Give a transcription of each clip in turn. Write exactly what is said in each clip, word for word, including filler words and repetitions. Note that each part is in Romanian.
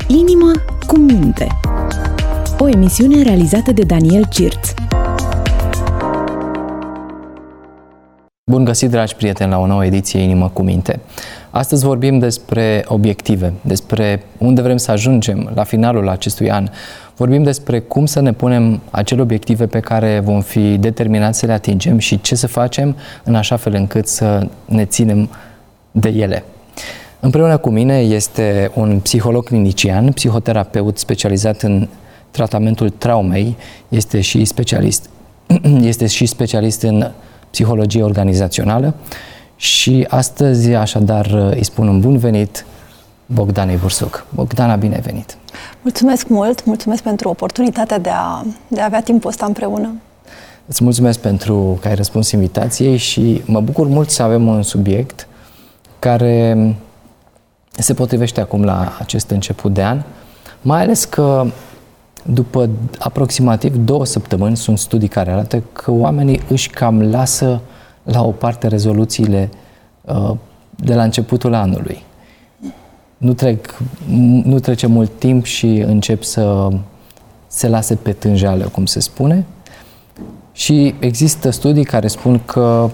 Inima cu minte. O emisiune realizată de Daniel Cirț. Bun găsit, dragi prieteni, la o nouă ediție Inima cu minte. Astăzi vorbim despre obiective, despre unde vrem să ajungem la finalul acestui an. Vorbim despre cum să ne punem acele obiective pe care vom fi determinați să le atingem și ce să facem în așa fel încât să ne ținem de ele. Împreună cu mine este un psiholog clinician, psihoterapeut specializat în tratamentul traumei, este și specialist, este și specialist în psihologie organizațională și astăzi, așadar, îi spun un bun venit Bogdanei Bursuc. Bogdana, bine ai venit! Mulțumesc mult, mulțumesc pentru oportunitatea de a, de a avea timpul ăsta împreună. Îți mulțumesc pentru că ai răspuns invitației și mă bucur mult să avem un subiect care se potrivește acum la acest început de an, mai ales că după aproximativ două săptămâni sunt studii care arată că oamenii își cam lasă la o parte rezoluțiile uh, de la începutul anului. Nu, trec, nu trece mult timp și încep să se lase pe tânjală, cum se spune. Și există studii care spun că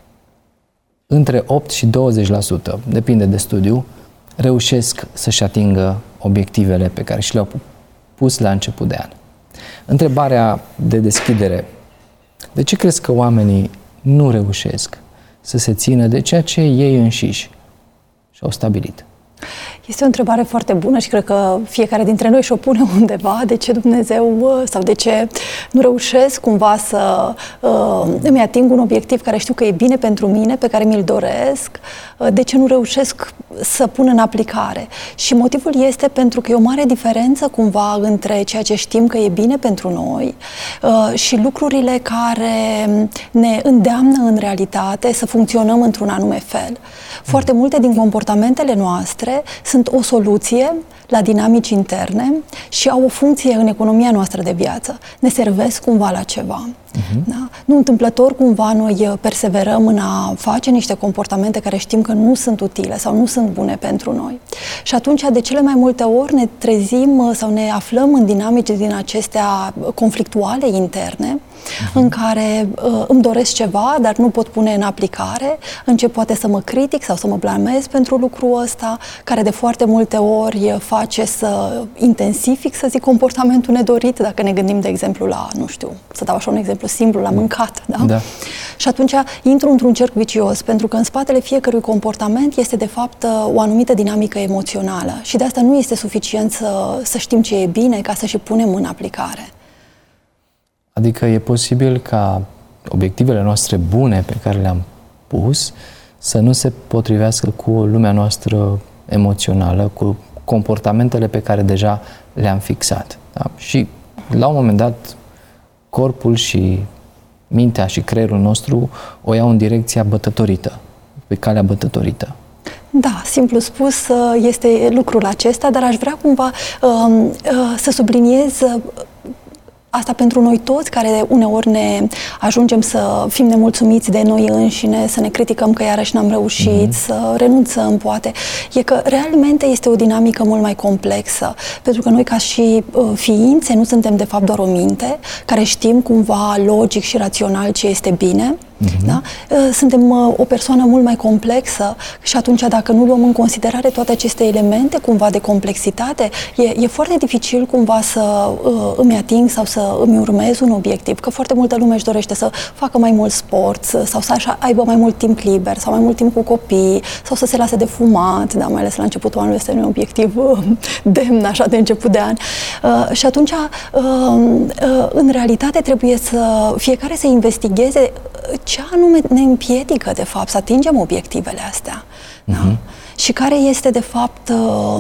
între opt și douăzeci la sută, depinde de studiu, reușesc să-și atingă obiectivele pe care și le-au pus la început de an. Întrebarea de deschidere: de ce crezi că oamenii nu reușesc să se țină de ceea ce ei înșiși și-au stabilit? Este o întrebare foarte bună și cred că fiecare dintre noi și-o pune undeva. De ce Dumnezeu sau de ce nu reușesc cumva să uh, îmi ating un obiectiv care știu că e bine pentru mine, pe care mi-l doresc? Uh, de ce nu reușesc să pun în aplicare? Și motivul este pentru că e o mare diferență cumva între ceea ce știm că e bine pentru noi uh, și lucrurile care ne îndeamnă în realitate să funcționăm într-un anume fel. Foarte multe din comportamentele noastre sunt o soluție la dinamici interne și au o funcție în economia noastră de viață. Ne servesc cumva la ceva. Uh-huh. Da? Nu întâmplător cumva noi perseverăm în a face niște comportamente care știm că nu sunt utile sau nu sunt bune pentru noi. Și atunci, de cele mai multe ori, ne trezim sau ne aflăm în dinamici din acestea conflictuale interne, uh-huh. în care uh, îmi doresc ceva, dar nu pot pune în aplicare, încep poate să mă critic sau să mă blamez pentru lucrul ăsta, care de foarte multe ori face să intensific, să zic, comportamentul nedorit, dacă ne gândim, de exemplu, la, nu știu, să dau așa un exemplu simplu, la mâncat, da? Da. Și atunci intru într-un cerc vicios, pentru că în spatele fiecărui comportament este, de fapt, o anumită dinamică emoțională și de asta nu este suficient să, să știm ce e bine ca să și punem în aplicare. Adică e posibil ca obiectivele noastre bune pe care le-am pus să nu se potrivească cu lumea noastră emoțională, cu comportamentele pe care deja le-am fixat. Da? Și la un moment dat corpul și mintea și creierul nostru o iau în direcția bătătorită, pe calea bătătorită. Da, simplu spus este lucrul acesta, dar aș vrea cumva uh, uh, să subliniez uh, asta pentru noi toți, care uneori ne ajungem să fim nemulțumiți de noi înșine, să ne criticăm că iarăși n-am reușit, mm-hmm. să renunțăm, poate. E că realmente este o dinamică mult mai complexă, pentru că noi ca și uh, ființe nu suntem de fapt doar o minte, care știm cumva logic și rațional ce este bine. Mm-hmm. Da? Suntem o persoană mult mai complexă și atunci, dacă nu luăm în considerare toate aceste elemente cumva de complexitate, e, e foarte dificil cumva să uh, îmi ating sau să îmi urmez un obiectiv, că foarte multă lume își dorește să facă mai mult sport sau să așa, aibă mai mult timp liber sau mai mult timp cu copii sau să se lase de fumat, da? Mai ales la începutul anului este un obiectiv uh, demn așa de început de an. Uh, și atunci, uh, uh, în realitate, trebuie să fiecare să investigheze ce anume ne împiedică, de fapt, să atingem obiectivele astea. Uh-huh. Da? Și care este, de fapt,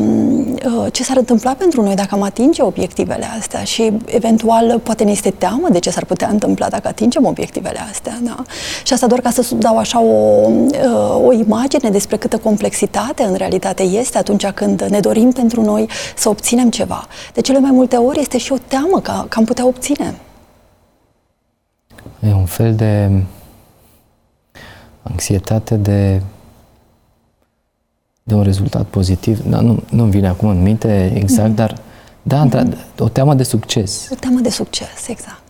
ce s-ar întâmpla pentru noi dacă am atinge obiectivele astea și, eventual, poate ne este teamă de ce s-ar putea întâmpla dacă atingem obiectivele astea. Da? Și asta doar ca să dau așa o, o imagine despre câtă complexitate în realitate este atunci când ne dorim pentru noi să obținem ceva. De cele mai multe ori este și o teamă că, că am putea obține. E un fel de anxietate de de un rezultat pozitiv. Da, nu, nu-mi vine acum în minte exact, mm-hmm. dar da, mm-hmm. o teamă de succes. O teamă de succes, exact.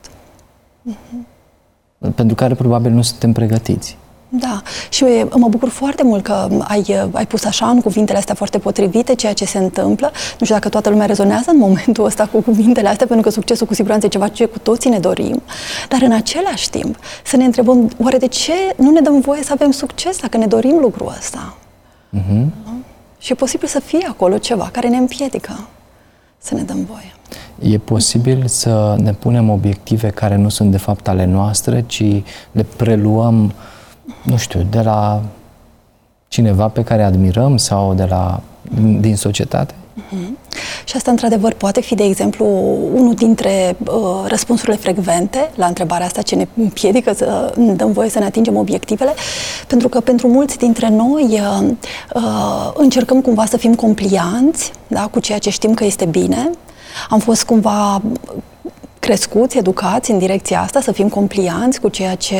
Mm-hmm. Pentru care probabil nu suntem pregătiți. Da, și mă bucur foarte mult că ai, ai pus așa în cuvintele astea foarte potrivite ceea ce se întâmplă. Nu știu dacă toată lumea rezonează în momentul ăsta cu cuvintele astea, pentru că succesul cu siguranță e ceva ce cu toții ne dorim, dar în același timp să ne întrebăm, oare de ce nu ne dăm voie să avem succes dacă ne dorim lucrul ăsta? Uh-huh. Și e posibil să fie acolo ceva care ne împiedică să ne dăm voie. E posibil să ne punem obiective care nu sunt de fapt ale noastre, ci le preluăm, nu știu, de la cineva pe care admirăm sau de la, din, din societate? Uh-huh. Și asta, într-adevăr, poate fi, de exemplu, unul dintre uh, răspunsurile frecvente la întrebarea asta ce ne împiedică să ne dăm voie să ne atingem obiectivele, pentru că pentru mulți dintre noi uh, uh, încercăm cumva să fim complianți, da, cu ceea ce știm că este bine. Am fost cumva crescuți, educați în direcția asta, să fim complianți cu ceea ce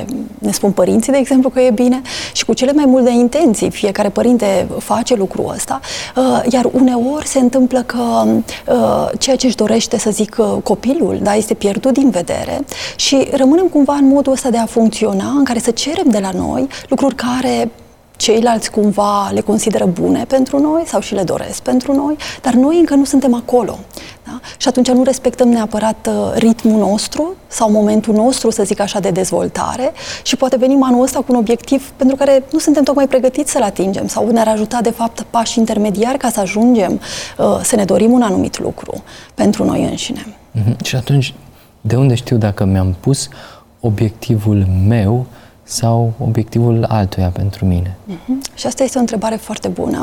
ne spun părinții, de exemplu, că e bine, și cu cele mai multe intenții. Fiecare părinte face lucrul ăsta, iar uneori se întâmplă că ceea ce își dorește, să zic, copilul, da, este pierdut din vedere și rămânem cumva în modul ăsta de a funcționa, în care să cerem de la noi lucruri care ceilalți cumva le consideră bune pentru noi sau și le doresc pentru noi, dar noi încă nu suntem acolo. Da? Și atunci nu respectăm neapărat ritmul nostru sau momentul nostru, să zic așa, de dezvoltare și poate venim anul ăsta cu un obiectiv pentru care nu suntem tocmai pregătiți să-l atingem sau ne-ar ajuta, de fapt, pași intermediari ca să ajungem să ne dorim un anumit lucru pentru noi înșine. Mm-hmm. Și atunci, de unde știu dacă mi-am pus obiectivul meu sau obiectivul altuia pentru mine? Uh-huh. Și asta este o întrebare foarte bună.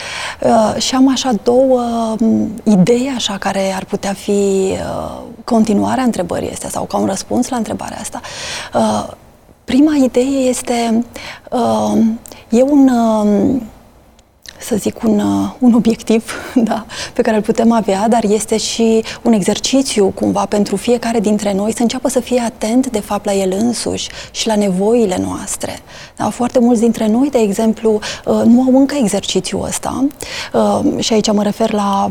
Uh, și am așa două um, idei așa care ar putea fi uh, continuarea întrebării astea sau ca un răspuns la întrebarea asta. Uh, prima idee este uh, e un uh, să zic, un, un obiectiv, da, pe care îl putem avea, dar este și un exercițiu cumva pentru fiecare dintre noi să înceapă să fie atent, de fapt, la el însuși și la nevoile noastre. Da? Foarte mulți dintre noi, de exemplu, nu au încă exercițiul ăsta și aici mă refer la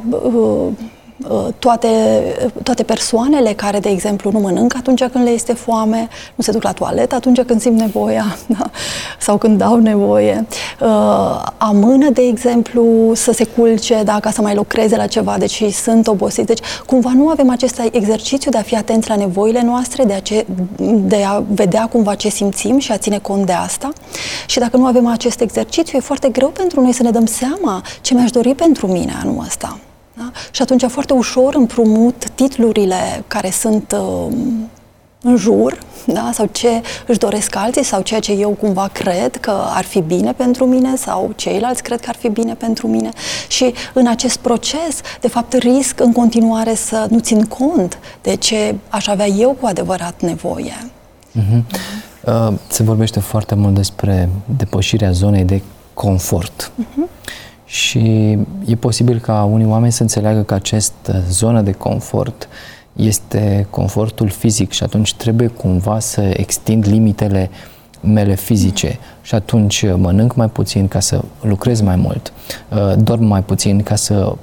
Toate, toate persoanele care, de exemplu, nu mănâncă atunci când le este foame, nu se duc la toaletă atunci când simt nevoia, da? Sau când au nevoie, amână, de exemplu, să se culce, da? Ca să mai lucreze la ceva, deci sunt obosiți. Deci, cumva nu avem acest exercițiu de a fi atenți la nevoile noastre, de a, ce, de a vedea cumva ce simțim și a ține cont de asta. Și dacă nu avem acest exercițiu, e foarte greu pentru noi să ne dăm seama ce mi-aș dori pentru mine anul ăsta. Da? Și atunci foarte ușor împrumut titlurile care sunt uh, în jur, da? Sau ce își doresc alții sau ceea ce eu cumva cred că ar fi bine pentru mine sau ceilalți cred că ar fi bine pentru mine. Și în acest proces, de fapt, risc în continuare să nu țin cont de ce aș avea eu cu adevărat nevoie. Uh-huh. Uh, se vorbește foarte mult despre depășirea zonei de confort. Uh-huh. Și e posibil ca unii oameni să înțeleagă că această zonă de confort este confortul fizic și atunci trebuie cumva să extind limitele mele fizice și atunci mănânc mai puțin ca să lucrez mai mult, dorm mai puțin ca să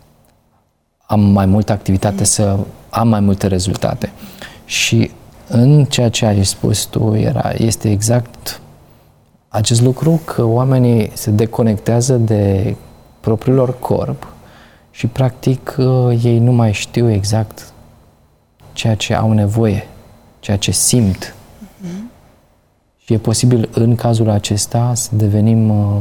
am mai multă activitate, să am mai multe rezultate. Și în ceea ce ai spus tu era, este exact acest lucru, că oamenii se deconectează de propriul lor corp și practic ei nu mai știu exact ceea ce au nevoie, ceea ce simt. Uh-huh. Și e posibil în cazul acesta să devenim uh,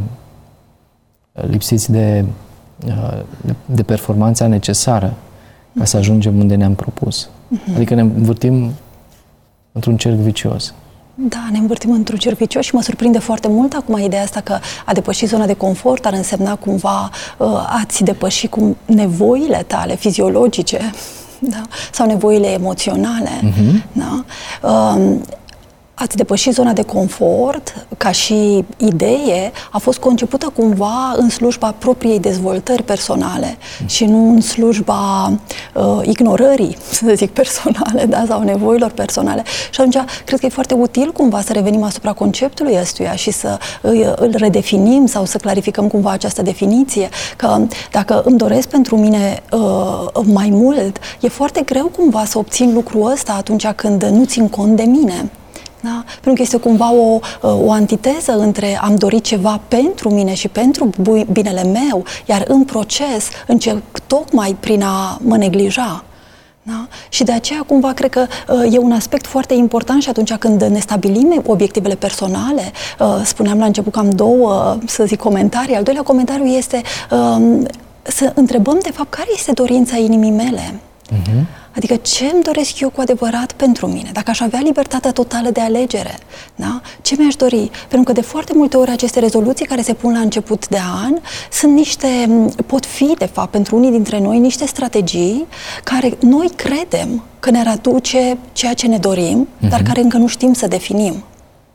lipsiți de, uh, de performanța necesară ca să ajungem unde ne-am propus. Uh-huh. Adică ne învârtim într-un cerc vicios. Da, ne învârtim într-un cerc vicios și mă surprinde foarte mult acum ideea asta că a depăși zona de confort ar însemna cumva uh, a-ți depăși cum nevoile tale fiziologice, da? Sau nevoile emoționale. Uh-huh. Da? Uh, ați depăși zona de confort, ca și idee, a fost concepută cumva în slujba propriei dezvoltări personale și nu în slujba uh, ignorării, să zic, personale, da, sau nevoilor personale. Și atunci, cred că e foarte util cumva să revenim asupra conceptului ăstuia și să uh, îl redefinim sau să clarificăm cumva această definiție, că dacă îmi doresc pentru mine uh, mai mult, e foarte greu cumva să obțin lucrul ăsta atunci când nu țin cont de mine. Da? Pentru că este cumva o, o antiteză între am dorit ceva pentru mine și pentru binele meu, iar în proces încerc tocmai prin a mă neglija. Da? Și de aceea cumva cred că e un aspect foarte important și atunci când ne stabilim obiectivele personale, spuneam la început că am două, să zic, comentarii. Al doilea comentariu este să întrebăm de fapt care este dorința inimii mele. Uh-huh. Adică ce îmi doresc eu cu adevărat pentru mine? Dacă aș avea libertatea totală de alegere, da? Ce mi-aș dori? Pentru că de foarte multe ori aceste rezoluții care se pun la început de an sunt niște, pot fi de fapt pentru unii dintre noi niște strategii care noi credem că ne-ar aduce ceea ce ne dorim, uh-huh. dar care încă nu știm să definim.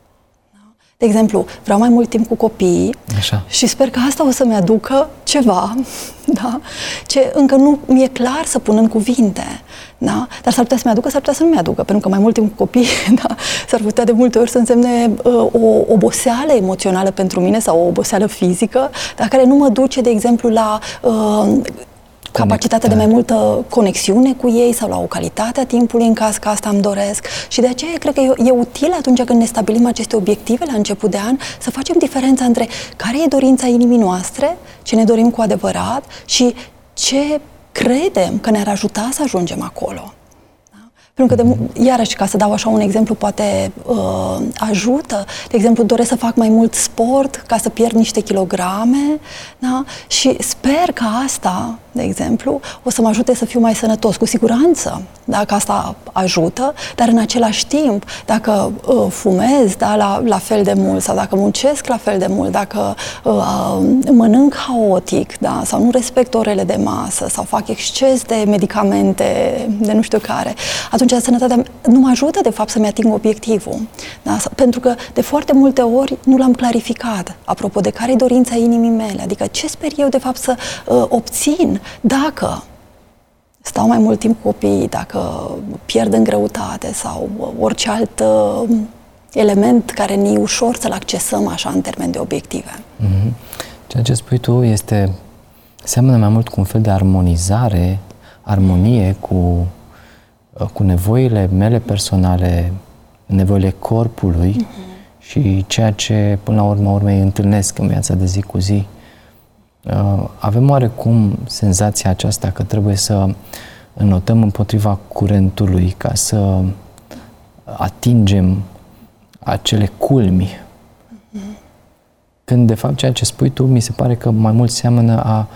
De exemplu, vreau mai mult timp cu copiii. Așa. Și sper că asta o să-mi aducă ceva, da? Ce încă nu mi-e clar să pun în cuvinte. Da? Dar s-ar putea să-mi aducă, s-ar putea să nu mi-aducă, pentru că mai mult timp cu copiii, da? S-ar putea de multe ori să însemne uh, o oboseală emoțională pentru mine sau o oboseală fizică, dar care nu mă duce, de exemplu, la Uh, capacitatea de mai multă conexiune cu ei sau la o calitate a timpului în caz că asta îmi doresc. Și de aceea cred că e, e util atunci când ne stabilim aceste obiective la început de an să facem diferența între care e dorința inimii noastre, ce ne dorim cu adevărat și ce credem că ne-ar ajuta să ajungem acolo. Pentru că, de, iarăși, ca să dau așa un exemplu, poate uh, ajută. De exemplu, doresc să fac mai mult sport ca să pierd niște kilograme, da? Și sper că asta, de exemplu, o să mă ajute să fiu mai sănătos. Cu siguranță, dacă asta ajută, dar în același timp, dacă uh, fumez, da, la, la fel de mult, sau dacă muncesc la fel de mult, dacă uh, mănânc haotic, da, sau nu respect orele de masă, sau fac exces de medicamente, de nu știu care, atunci sănătatea nu mă ajută, de fapt, să-mi ating obiectivul. Da? Pentru că, de foarte multe ori, nu l-am clarificat. Apropo de care e dorința inimii mele. Adică, ce sper eu, de fapt, să uh, obțin dacă stau mai mult timp cu copiii, dacă pierd în greutate sau uh, orice alt uh, element care ne-e ușor să-l accesăm așa în termen de obiective. Mm-hmm. Ceea ce spui tu este, seamănă mai mult cu un fel de armonizare, armonie cu cu nevoile mele personale, nevoile corpului uh-huh. și ceea ce până la urmă urmei întâlnesc în viața de zi cu zi. Avem oarecum senzația aceasta că trebuie să înnotăm împotriva curentului ca să atingem acele culmi. Uh-huh. Când de fapt ceea ce spui tu mi se pare că mai mult seamănă a,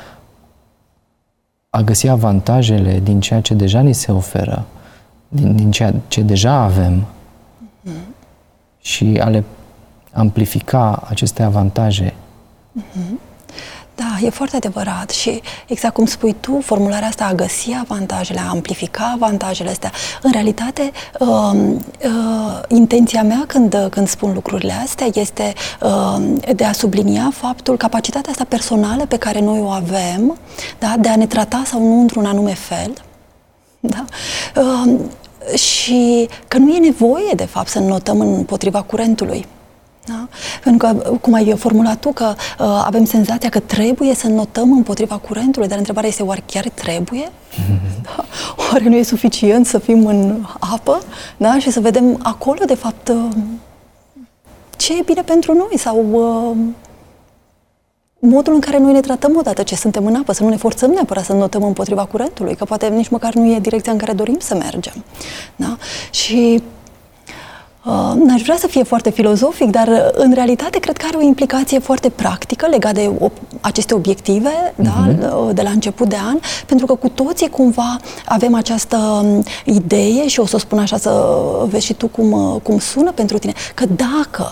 a găsi avantajele din ceea ce deja ni se oferă, din, din ceea ce deja avem mm-hmm. și a le amplifica aceste avantaje. Mm-hmm. Da, e foarte adevărat și exact cum spui tu, formularea asta a găsi avantajele, a amplifica avantajele astea. În realitate, uh, uh, intenția mea când, când spun lucrurile astea este uh, de a sublinia faptul, capacitatea asta personală pe care noi o avem, da, de a ne trata sau nu într-un anume fel, da? Uh, și că nu e nevoie, de fapt, să notăm împotriva curentului. Da? Pentru că, cum ai formulat tu, că uh, avem senzația că trebuie să notăm împotriva curentului, dar întrebarea este, oare chiar trebuie? Mm-hmm. Da? Oare nu e suficient să fim în apă, da? Și să vedem acolo, de fapt, uh, ce e bine pentru noi sau uh, modul în care noi ne tratăm odată ce suntem în apă, să nu ne forțăm neapărat să notăm împotriva curentului, că poate nici măcar nu e direcția în care dorim să mergem. Da? Și Uh, n-aș vrea să fie foarte filozofic, dar în realitate cred că are o implicație foarte practică legată de o, aceste obiective, uh-huh. da, de la început de an, pentru că cu toții cumva avem această idee și o să o spun așa să vezi și tu cum, cum sună pentru tine, că dacă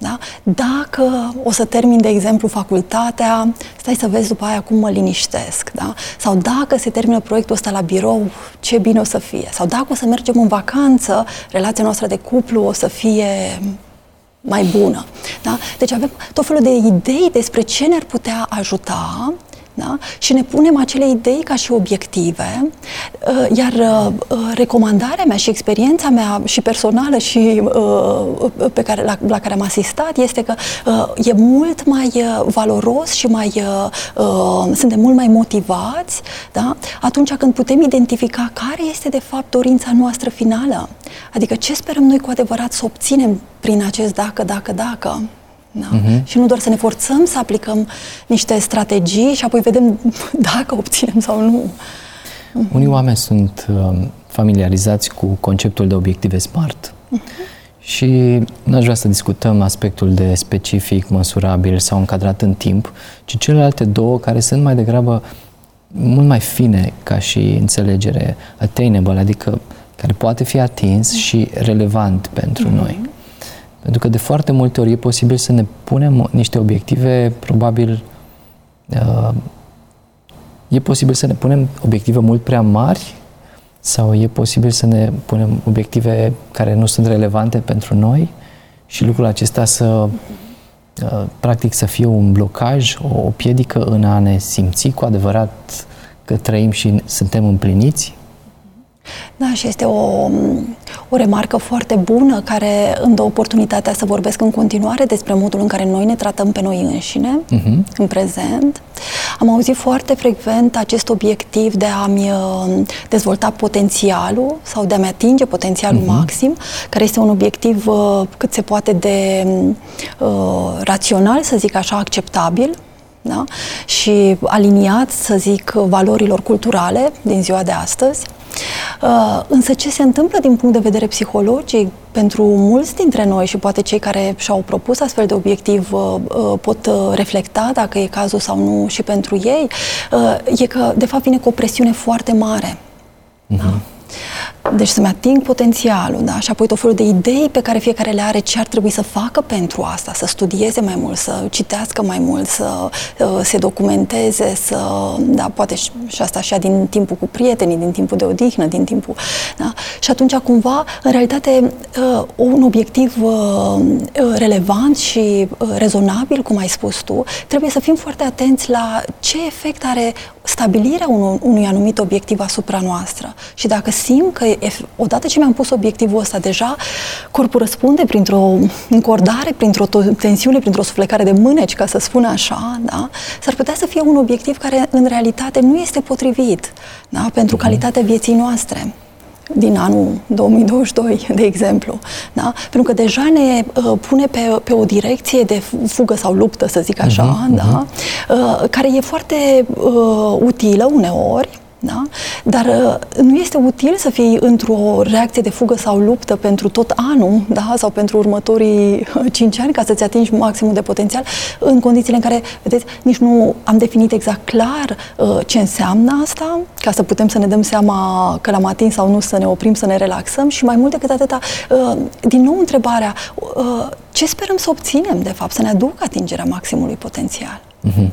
Da? Dacă o să termin, de exemplu, facultatea, stai să vezi după aia cum mă liniștesc. Da? Sau dacă se termină proiectul ăsta la birou, ce bine o să fie. Sau dacă o să mergem în vacanță, relația noastră de cuplu o să fie mai bună. Da? Deci avem tot felul de idei despre ce ne-ar putea ajuta. Da? Și ne punem acele idei ca și obiective, iar recomandarea mea și experiența mea și personală și pe care, la, la care am asistat este că e mult mai valoros și mai, suntem mult mai motivați, da? Atunci când putem identifica care este de fapt dorința noastră finală. Adică ce sperăm noi cu adevărat să obținem prin acest dacă, dacă, dacă. Da. Uh-huh. Și nu doar să ne forțăm să aplicăm niște strategii și apoi vedem dacă obținem sau nu. Uh-huh. Unii oameni sunt uh, familiarizați cu conceptul de obiective SMART. Uh-huh. Și nu aș vrea să discutăm aspectul de specific, măsurabil sau încadrat în timp, ci celelalte două care sunt mai degrabă mult mai fine ca și înțelegere, attainable, adică care poate fi atins uh-huh. și relevant pentru uh-huh. noi. Pentru că de foarte multe ori e posibil să ne punem niște obiective, probabil uh, e posibil să ne punem obiective mult prea mari sau e posibil să ne punem obiective care nu sunt relevante pentru noi și lucrul acesta să uh, practic să fie un blocaj, o, o piedică în a ne simți cu adevărat că trăim și suntem împliniți. Da, și este o, o remarcă foarte bună care îmi dă oportunitatea să vorbesc în continuare despre modul în care noi ne tratăm pe noi înșine uh-huh. în prezent. Am auzit foarte frecvent acest obiectiv de a-mi dezvolta potențialul sau de a-mi atinge potențialul uh-huh. maxim, care este un obiectiv uh, cât se poate de uh, rațional, să zic așa, acceptabil. Da? Și aliniat, să zic, valorilor culturale din ziua de astăzi. Uh, însă ce se întâmplă din punct de vedere psihologic pentru mulți dintre noi și poate cei care și-au propus astfel de obiectiv uh, uh, pot uh, reflecta dacă e cazul sau nu și pentru ei, uh, e că de fapt vine cu o presiune foarte mare. Uh-huh. Da? Deci să-mi ating potențialul, da? Și apoi tot felul de idei pe care fiecare le are ce ar trebui să facă pentru asta, să studieze mai mult, să citească mai mult, să uh, se documenteze, să, da, poate și, și asta așa din timpul cu prietenii, din timpul de odihnă, din timpul, da? Și atunci cumva, în realitate, uh, un obiectiv uh, relevant și uh, rezonabil, cum ai spus tu, trebuie să fim foarte atenți la ce efect are stabilirea unui, unui anumit obiectiv asupra noastră. Și dacă simt că odată ce mi-am pus obiectivul ăsta, deja corpul răspunde printr-o încordare, printr-o tensiune, printr-o suflecare de mâneci, ca să spun așa, da? S-ar putea să fie un obiectiv care în realitate nu este potrivit, da? Pentru calitatea vieții noastre din anul două mii douăzeci și doi, de exemplu. Da? Pentru că deja ne uh, pune pe, pe o direcție de fugă sau luptă, să zic așa, uh-huh, da? uh, care e foarte uh, utilă uneori, da? Dar uh, nu este util să fii într-o reacție de fugă sau luptă pentru tot anul, da? Sau pentru următorii cinci ani, ca să-ți atingi maximul de potențial, în condițiile în care, vedeți, nici nu am definit exact clar uh, ce înseamnă asta, ca să putem să ne dăm seama că l-am atins sau nu, să ne oprim, să ne relaxăm și mai mult decât atâta, uh, din nou întrebarea, uh, ce sperăm să obținem, de fapt, să ne aducă atingerea maximului potențial? Uh-huh.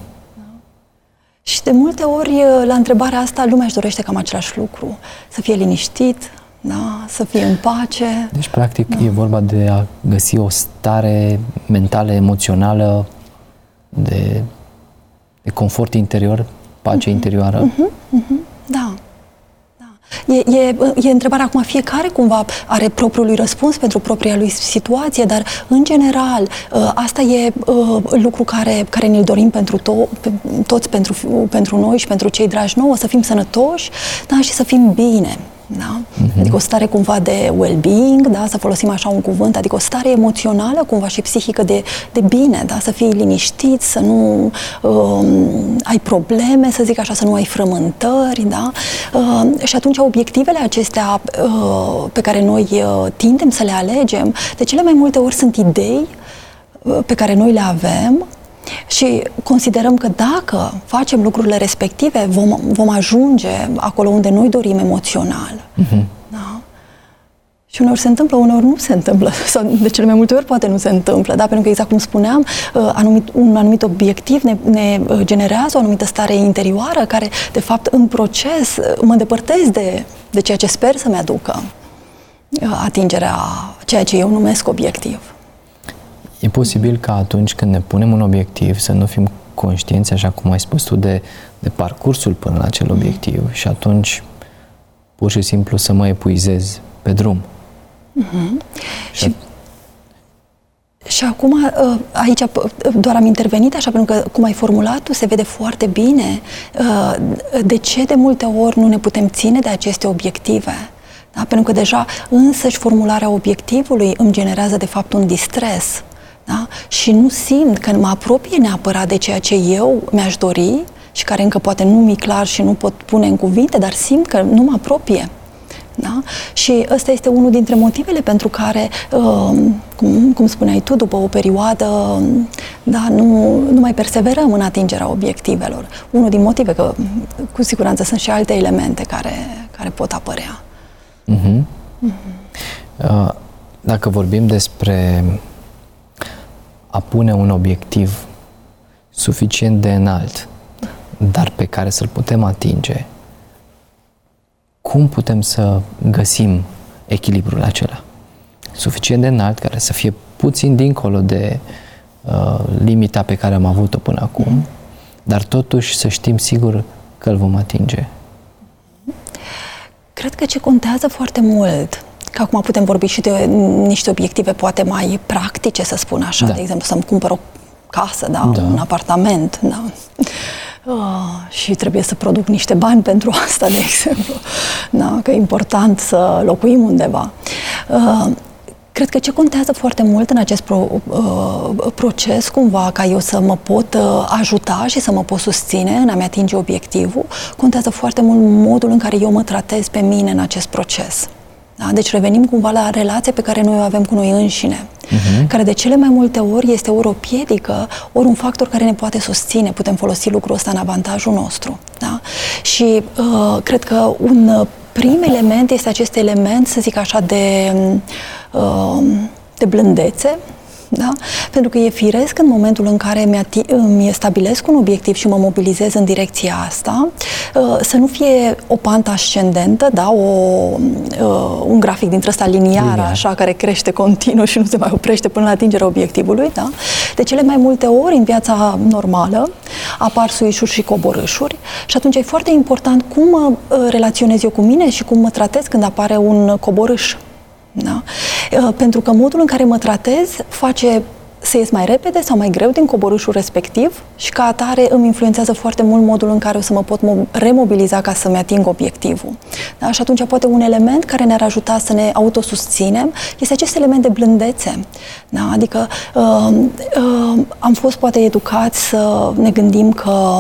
Și de multe ori, la întrebarea asta, lumea își dorește cam același lucru. Să fie liniștit, da? Să fie în pace. Deci, practic, da. E vorba de a găsi o stare mentală, emoțională, de, de confort interior, pace uh-huh. interioară. Uh-huh. Uh-huh. Da. E, e, e întrebarea acum, fiecare cumva are propriul lui răspuns pentru propria lui situație, dar în general asta e lucru care, care ne-l dorim pentru to- toți, pentru, pentru noi și pentru cei dragi nouă, să fim sănătoși, da, și să fim bine. Da? Uh-huh. Adică o stare cumva de well-being, da? Să folosim așa un cuvânt, adică o stare emoțională cumva și psihică de, de bine, da? Să fii liniștit, să nu um, ai probleme, să zic așa, să nu ai frământări, da? Uh, și atunci obiectivele acestea uh, pe care noi uh, tindem să le alegem, de cele mai multe ori sunt idei uh, pe care noi le avem și considerăm că dacă facem lucrurile respective, vom, vom ajunge acolo unde noi dorim emoțional. Uh-huh. Da? Și uneori se întâmplă, uneori nu se întâmplă, sau de cele mai multe ori poate nu se întâmplă, da? Pentru că, exact cum spuneam, anumit, un anumit obiectiv ne, ne generează o anumită stare interioară care, de fapt, în proces mă îndepărtez de, de ceea ce sper să-mi aducă atingerea ceea ce eu numesc obiectiv. E posibil ca atunci când ne punem un obiectiv să nu fim conștienți, așa cum ai spus tu, de, de parcursul până la acel obiectiv mm. și atunci pur și simplu să mă epuizez pe drum. Mm-hmm. Și, și, și acum, aici doar am intervenit așa, pentru că, cum ai formulat tu, se vede foarte bine de ce de multe ori nu ne putem ține de aceste obiective. Da? Pentru că deja însăși formularea obiectivului îmi generează, de fapt, un distres. Da? Și nu simt că mă apropie neapărat de ceea ce eu mi-aș dori și care încă poate nu mi-e clar și nu pot pune în cuvinte, dar simt că nu mă apropie. Da? Și ăsta este unul dintre motivele pentru care, uh, cum, cum spuneai tu, după o perioadă, da, nu, nu mai perseverăm în atingerea obiectivelor. Unul din motive, că cu siguranță sunt și alte elemente care, care pot apărea. Uh-huh. Uh-huh. Uh, dacă vorbim despre a pune un obiectiv suficient de înalt, dar pe care să-l putem atinge, cum putem să găsim echilibrul acela? Suficient de înalt, care să fie puțin dincolo de uh, limita pe care am avut-o până acum, mm. dar totuși să știm sigur că îl vom atinge. Cred că ce contează foarte mult, că acum putem vorbi și de niște obiective poate mai practice, să spun așa, da. De exemplu, să-mi cumpăr o casă, da, da. Un apartament, da. Uh, și trebuie să produc niște bani pentru asta, de exemplu. Da, că e important să locuim undeva. Uh, cred că ce contează foarte mult în acest pro, uh, proces, cumva, ca eu să mă pot uh, ajuta și să mă pot susține în a-mi atinge obiectivul, contează foarte mult modul în care eu mă tratez pe mine în acest proces. Da? Deci revenim cumva la relația pe care noi o avem cu noi înșine, uh-huh. care de cele mai multe ori este ori o piedică, ori un factor care ne poate susține. Putem folosi lucrul ăsta în avantajul nostru. Da? Și uh, cred că un prim element este acest element, să zic așa, de, uh, de blândețe. Da? Pentru că e firesc în momentul în care îmi stabilesc un obiectiv și mă mobilizez în direcția asta, să nu fie o pantă ascendentă, da? o, un grafic dintre ăsta liniar, Linia. Așa, care crește continuu și nu se mai oprește până la atingerea obiectivului. Da? De cele mai multe ori, în viața normală, apar suișuri și coborâșuri și atunci e foarte important cum mă relaționez eu cu mine și cum mă tratez când apare un coborâș. Da? Pentru că modul în care mă tratez face să ies mai repede sau mai greu din coborâșul respectiv și ca atare îmi influențează foarte mult modul în care o să mă pot remobiliza ca să-mi ating obiectivul. Da? Și atunci poate un element care ne-ar ajuta să ne autosusținem este acest element de blândețe. Da? Adică uh, uh, am fost poate educați să ne gândim că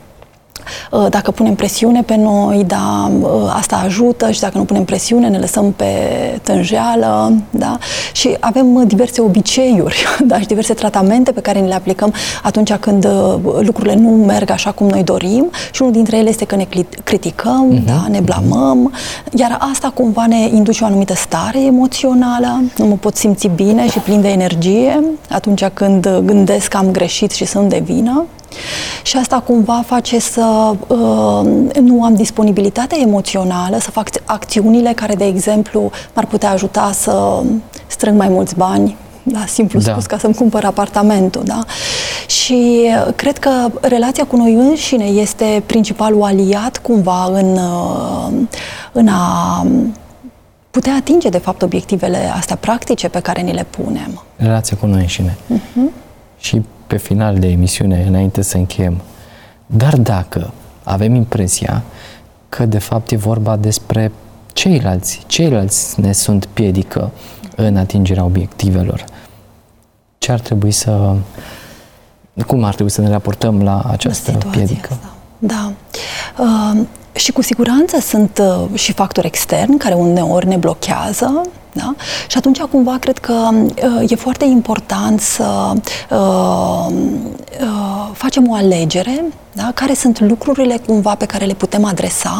dacă punem presiune pe noi, da, asta ajută și dacă nu punem presiune ne lăsăm pe tânjeală, da? Și avem diverse obiceiuri, da, și diverse tratamente pe care ni le aplicăm atunci când lucrurile nu merg așa cum noi dorim și unul dintre ele este că ne criticăm, uh-huh. da, ne blamăm, iar asta cumva ne induce o anumită stare emoțională, nu mă pot simți bine și plin de energie atunci când gândesc că am greșit și sunt de vină. Și asta cumva face să uh, nu am disponibilitatea emoțională să fac acțiunile care, de exemplu, m-ar putea ajuta să strâng mai mulți bani, da, simplu da. spus, ca să-mi cumpăr apartamentul. Da? Și cred că relația cu noi înșine este principalul aliat cumva în, uh, în a putea atinge, de fapt, obiectivele astea practice pe care ni le punem. Relația cu noi înșine. Uh-huh. Și pe final de emisiune, înainte să încheiem, dar dacă avem impresia că de fapt e vorba despre ceilalți, ceilalți ne sunt piedică în atingerea obiectivelor, ce ar trebui să, cum ar trebui să ne raportăm la această piedică? Asta. Da. Uh, și cu siguranță sunt uh, și factori externi care uneori ne blochează. Da? Și atunci, cumva, cred că uh, e foarte important să uh, uh, facem o alegere, da? Care sunt lucrurile, cumva, pe care le putem adresa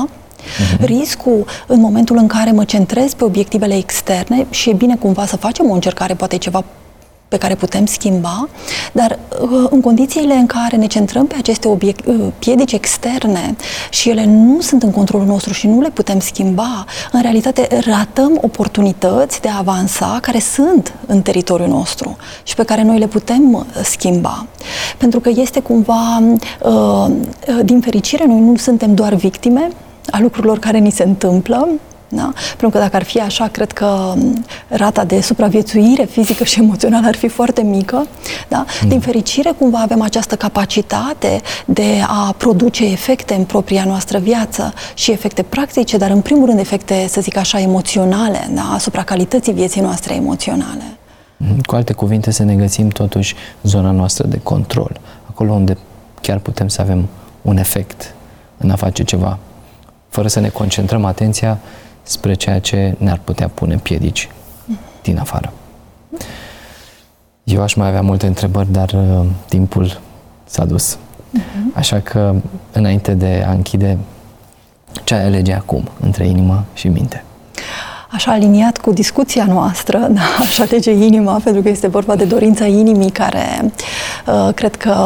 Uh-huh. Riscul în momentul în care mă centrez pe obiectivele externe, și e bine cumva să facem o încercare, poate ceva pe care putem schimba, dar în condițiile în care ne centrăm pe aceste obiect, piedici externe și ele nu sunt în controlul nostru și nu le putem schimba, în realitate ratăm oportunități de a avansa care sunt în teritoriul nostru și pe care noi le putem schimba. Pentru că este cumva, din fericire, noi nu suntem doar victime a lucrurilor care ni se întâmplă. Da? Pentru că dacă ar fi așa, cred că rata de supraviețuire fizică și emoțională ar fi foarte mică. Da? Mm. Din fericire, cumva avem această capacitate de a produce efecte în propria noastră viață și efecte practice, dar în primul rând efecte, să zic așa, emoționale, da? Asupra calității vieții noastre emoționale. Cu alte cuvinte, să ne găsim totuși zona noastră de control, acolo unde chiar putem să avem un efect în a face ceva, fără să ne concentrăm atenția spre ceea ce ne-ar putea pune piedici din afară. Eu aș mai avea multe întrebări, dar uh, timpul s-a dus. Uh-huh. Așa că, înainte de a închide, ce ai alege acum între inimă și minte? Așa, aliniat cu discuția noastră, da, aș alege inima, pentru că este vorba de dorința inimii care uh, cred că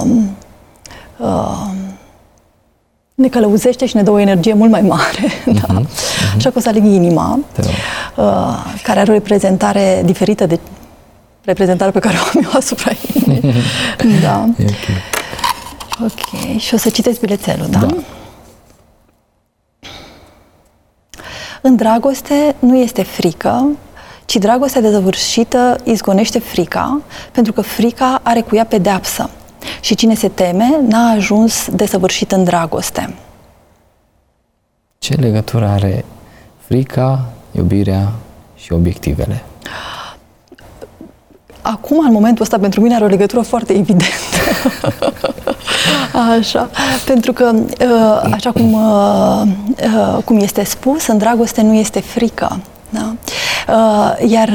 uh, ne călăuzește și ne dă o energie mult mai mare. Uh-huh, da? uh-huh. Așa că o să aleg inima, uh, care are o reprezentare diferită de reprezentarea pe care o am eu asupra inimii. Da. Okay. Ok. Și o să citesc bilețelul, da? Da. În dragoste nu este frică, ci dragostea dezăvârșită izgonește frica, pentru că frica are cu ea pedeapsă. Și cine se teme n-a ajuns desăvârșit în dragoste. Ce legătură are frica, iubirea și obiectivele? Acum, în momentul ăsta, pentru mine are o legătură foarte evidentă. Așa. Pentru că, așa cum, cum este spus, în dragoste nu este frică. Da? Iar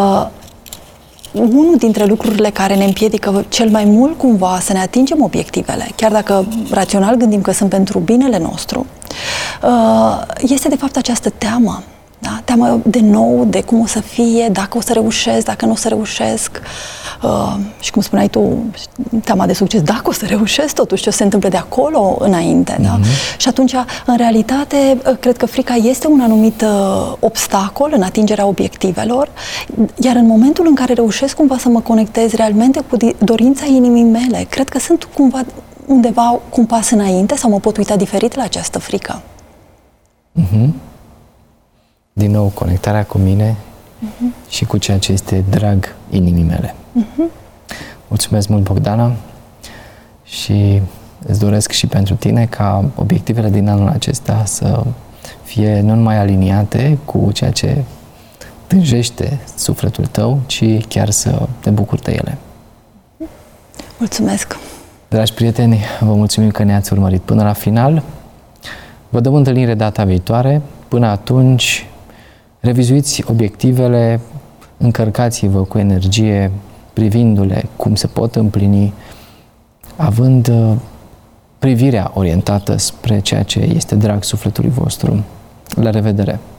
unul dintre lucrurile care ne împiedică cel mai mult cumva să ne atingem obiectivele, chiar dacă rațional gândim că sunt pentru binele nostru, este de fapt această teamă. Da? Teamă de nou, de cum o să fie, dacă o să reușesc, dacă nu o să reușesc. Uh, și cum spuneai tu, teama de succes, dacă o să reușesc totuși, ce se întâmplă de acolo înainte. Mm-hmm. Da? Și atunci, în realitate, cred că frica este un anumit uh, obstacol în atingerea obiectivelor, iar în momentul în care reușesc cumva să mă conectez realmente cu dorința inimii mele, cred că sunt cumva undeva cu un pas înainte sau mă pot uita diferit la această frică. Mm-hmm. Din nou, conectarea cu mine uh-huh. și cu ceea ce este drag inimii mele. Uh-huh. Mulțumesc mult, Bogdana, și îți doresc și pentru tine ca obiectivele din anul acesta să fie nu numai aliniate cu ceea ce tânjește sufletul tău, ci chiar să te bucuri de ele. Mulțumesc! Dragi prieteni, vă mulțumim că ne-ați urmărit până la final. Vă dăm întâlnire data viitoare. Până atunci, revizuiți obiectivele, încărcați-vă cu energie, privindu-le cum se pot împlini, având privirea orientată spre ceea ce este drag sufletului vostru. La revedere!